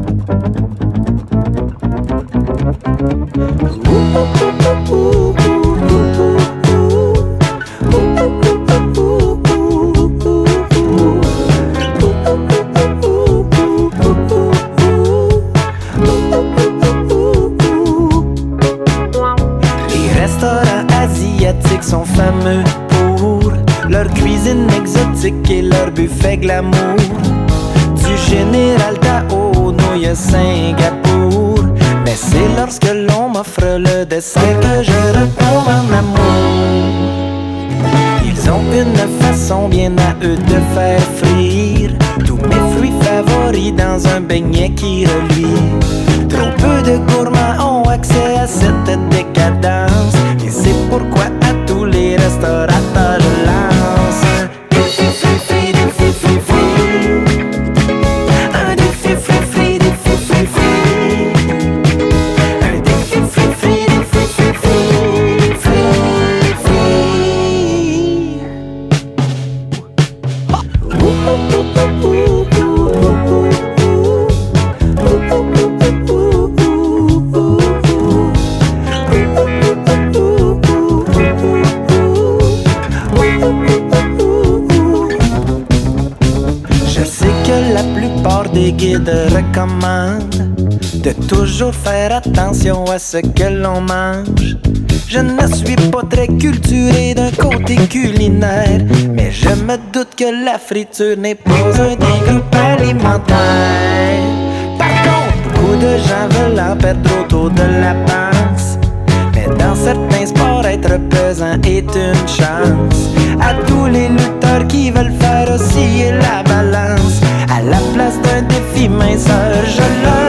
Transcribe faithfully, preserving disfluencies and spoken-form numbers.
Les restaurants asiatiques sont fameux pour leur cuisine exotique et leur buffet glamour. Du Général Tao, nouilles à Singapour. Mais c'est lorsque l'on m'offre le dessert que je retombe en amour. Ils ont une façon bien à eux de faire frire tous mes fruits favoris dans un beignet qui reluit. Trop peu de gourmands ont accès à cette décadence, et c'est pourquoi à tous les restaurateurs je lance un défi free free, défi free free. Un défi free free, défi free free. Un défi free free, défi free free, free free. Ooh, ooh, ooh, ooh, ooh, ooh. Je sais que la plupart des guides recommandent de toujours faire attention à ce que l'on mange. Je ne suis pas très culturé d'un côté culinaire, mais je me doute que la friture n'est pas un des groupes alimentaires. Par contre, beaucoup de gens veulent en perdre autour de la panse, mais dans certains sports, être pesant est une chance. À tous les lutteurs qui veulent faire osciller la balance, à la place d'un défi minceur, je leur